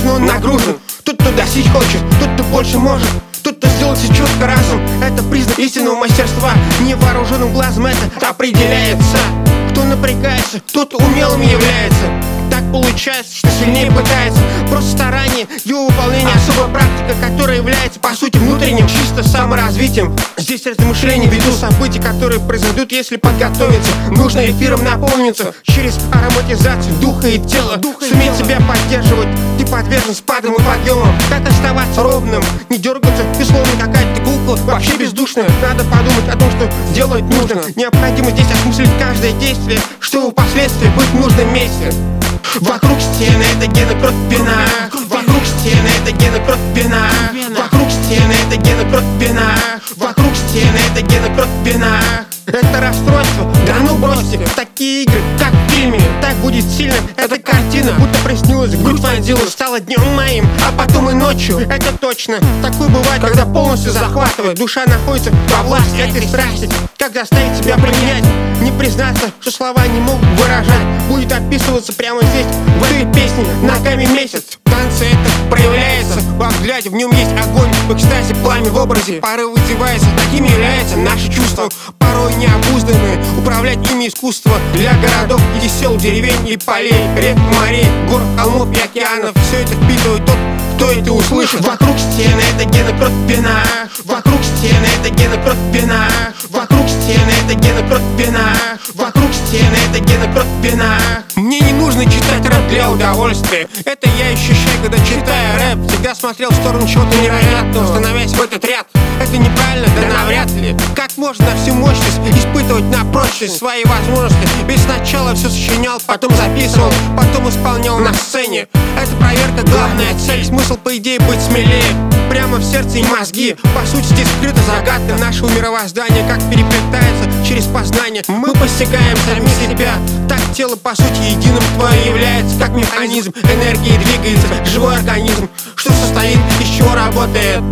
но он нагружен. Тот, кто достичь хочет, тот, кто больше может, тот, кто сделал все четко разум. Это признак истинного мастерства. Невооруженным глазом это определяется. Кто напрягается, тот умелым является. Так получается, что сильнее пытается. Просто старание, его выполнение, особая практика, которая является по сути внутренним чисто саморазвитием. Здесь размышления ведут события, которые произойдут, если подготовиться. Нужно эфиром наполниться через ароматизацию духа и тела. Суметь себя поддерживать, ты подвержен спадам и подъемам. Как оставаться ровным, не дергаться, ты словно какая-то кукла, вообще бездушная. Надо подумать о том, что делать нужно. Необходимо здесь осмыслить каждое действие, чтобы впоследствии быть в нужном месте. Вокруг стены это гена, кровь, пена. Вокруг стены это гена, кровь, пена. Вокруг стены это гена, кровь, пена. Вокруг стены это гена, кровь, пена. Это расстройство, да ну бросьте. Такие игры, как в фильме, так будет сильно. Эта картина, будто приснилась, грудь вонзила, стала днем моим, а потом и ночью. Это точно, такое бывает, когда полностью захватывает. Душа находится во власти этой страсти. Как заставить себя применять, не признаться, что слова не могут выражать. Будет описываться прямо здесь, в этой песне, ногами месяц. В танце это проявляется, во взгляде в нем есть огонь, в экстазе пламя в образе. Порыв вызывается, такими являются наши чувства, порой необузданные. Управлять ими искусство для городов и сел, деревень и полей, рек, морей, гор, холмов и океанов. Все это впитывает тот, кто это услышит. Вокруг стены это гена, кровь, пена. Вокруг стены это гена, кровь, пена. Вокруг стены это гена, кровь, пена. Вокруг стены это гена, кровь, пена. Мне не нужно читать рэп для удовольствия. Это я ощущаю, когда читаю рэп. Всегда смотрел в сторону чего-то невероятного, становясь в этот ряд. Это неправильно, да навряд ли. Как можно всю мощность испытывать на прочность свои возможности? Ведь сначала все сочинял, потом записывал, потом исполнял на сцене. Это проверка, главная цель. Смысл, по идее, быть смелее. Прямо в сердце и мозги. По сути, здесь скрыта загадка нашего мироздания. Как переплетается через познание, мы постигаем сами себя. Так тело, по сути, единым твое является. Как механизм энергии двигается живой организм, что состоит, из чего работает.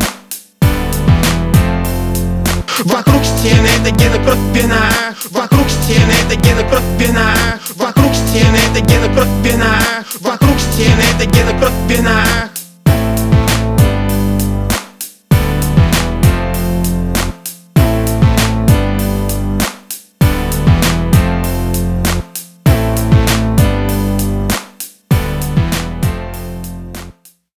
Вокруг стены это гена, кровь, пена. Вокруг стены это гена, кровь, пена. Вокруг стены это гена, кровь, пена. Вокруг стены это гена, кровь, пена.